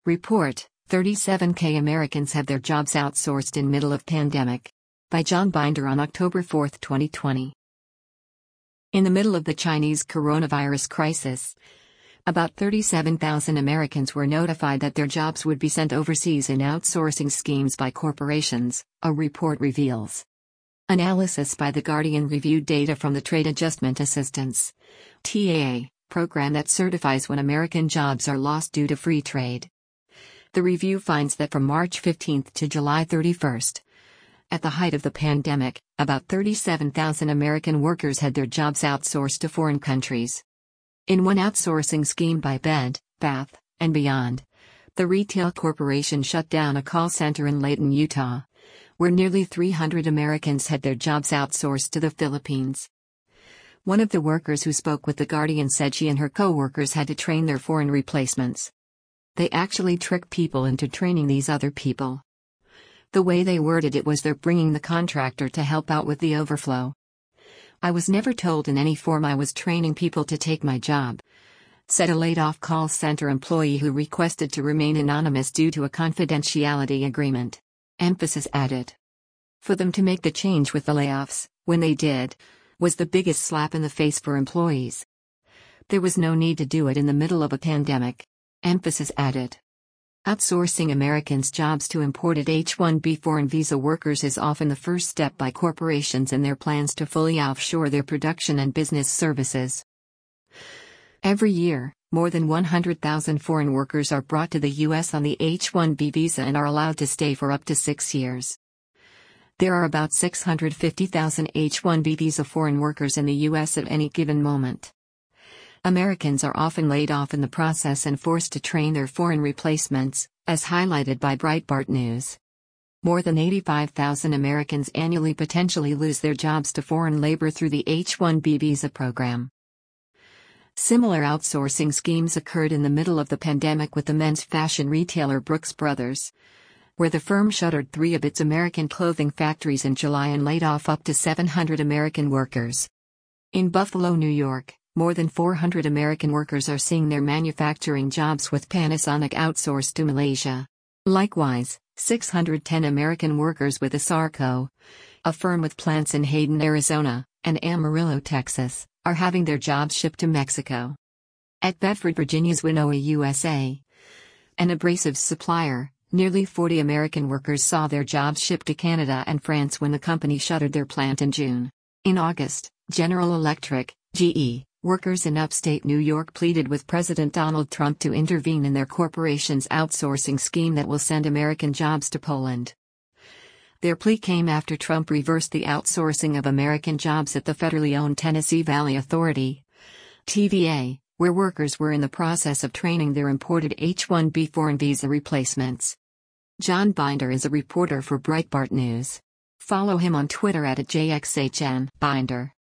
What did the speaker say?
Report, 37K Americans have their jobs outsourced in middle of pandemic. By John Binder on October 4, 2020. In the middle of the Chinese coronavirus crisis, about 37,000 Americans were notified that their jobs would be sent overseas in outsourcing schemes by corporations, a report reveals. Analysis by The Guardian reviewed data from the Trade Adjustment Assistance (TAA) program that certifies when American jobs are lost due to free trade. The review finds that from March 15 to July 31, at the height of the pandemic, about 37,000 American workers had their jobs outsourced to foreign countries. In one outsourcing scheme by Bed, Bath & Beyond, the retail corporation shut down a call center in Layton, Utah, where nearly 300 Americans had their jobs outsourced to the Philippines. One of the workers who spoke with The Guardian said she and her co-workers had to train their foreign replacements. They actually trick people into training these other people. The way they worded it was they're bringing the contractor to help out with the overflow. I was never told in any form I was training people to take my job, said a laid-off call center employee who requested to remain anonymous due to a confidentiality agreement. Emphasis added. For them to make the change with the layoffs, when they did, was the biggest slap in the face for employees. There was no need to do it in the middle of a pandemic. Emphasis added. Outsourcing Americans' jobs to imported H-1B foreign visa workers is often the first step by corporations in their plans to fully offshore their production and business services. Every year, more than 100,000 foreign workers are brought to the U.S. on the H-1B visa and are allowed to stay for up to 6 years. There are about 650,000 H-1B visa foreign workers in the U.S. at any given moment. Americans are often laid off in the process and forced to train their foreign replacements, as highlighted by Breitbart News. More than 85,000 Americans annually potentially lose their jobs to foreign labor through the H-1B visa program. Similar outsourcing schemes occurred in the middle of the pandemic with the men's fashion retailer Brooks Brothers, where the firm shuttered 3 of its American clothing factories in July and laid off up to 700 American workers. In Buffalo, New York, more than 400 American workers are seeing their manufacturing jobs with Panasonic outsourced to Malaysia. Likewise, 610 American workers with Asarco, a firm with plants in Hayden, Arizona, and Amarillo, Texas, are having their jobs shipped to Mexico. At Bedford, Virginia's Winnowa USA, an abrasives supplier, nearly 40 American workers saw their jobs shipped to Canada and France when the company shuttered their plant in June. In August, General Electric, GE, workers in upstate New York pleaded with President Donald Trump to intervene in their corporation's outsourcing scheme that will send American jobs to Poland. Their plea came after Trump reversed the outsourcing of American jobs at the federally owned Tennessee Valley Authority, TVA, where workers were in the process of training their imported H-1B foreign visa replacements. John Binder is a reporter for Breitbart News. Follow him on Twitter @JXHN Binder.